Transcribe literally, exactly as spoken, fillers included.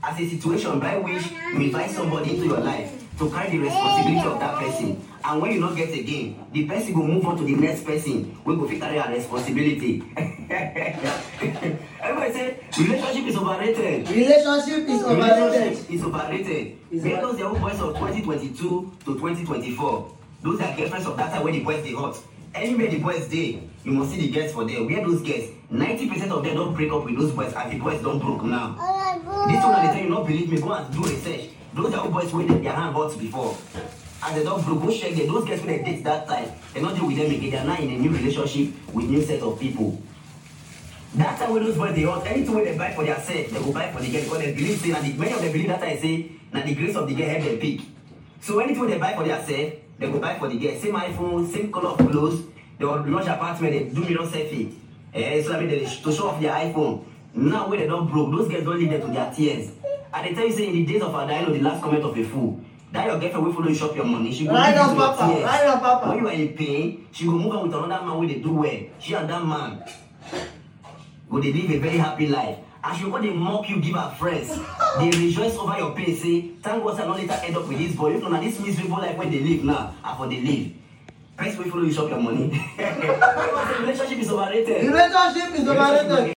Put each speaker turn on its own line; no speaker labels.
as a situation by which you invite somebody into your life to carry the responsibility of that person. And when you not get again, the person will move on to the next person. We go fit carry our responsibility. Everybody say relationship is overrated.
Relationship is overrated.
Relationship is overrated. Because the old boys of twenty twenty-two to twenty twenty-four, those are girlfriends of that time when the boys they hot. Anywhere the boys day, you must see the girls for them. Where those girls, ninety percent of them don't break up with those boys, and the boys don't broke now. This one they tell you not believe me, go and do research. Those are boys when they, their hand hot before. And they don't broke, go check them. Those guys when they date that time, they're not deal with them again. They're now in a new relationship with new set of people. That time when those boys they hot, anything when they buy for their set, they go buy for the girl because they believe say, and the, many of them believe that I say, now the grace of the girl help them pick. So anything they buy for their set, they go buy for the girl. Same iPhone, same color of clothes. They will launch apartment, they do million selfie. Eh, so I mean, they, to show off their iPhone. Now when they don't broke, those girls don't leave them to their tears. And they tell you say in the days of our I know the last comment of a fool. That your girlfriend will follow you shop your money. She go
right
leave
on,
you to
Papa.
your tears.
Right on, Papa.
When you are in pain, she go move on with another man where they do well. She and that man go they live a very happy life. And she go they mock you, give her friends. They rejoice over your pain, say, thank God I not later end up with this boy. You know, this miserable life where they live now, and for they live. Press will follow you shop your money. Relationship is overrated.
Relationship is overrated.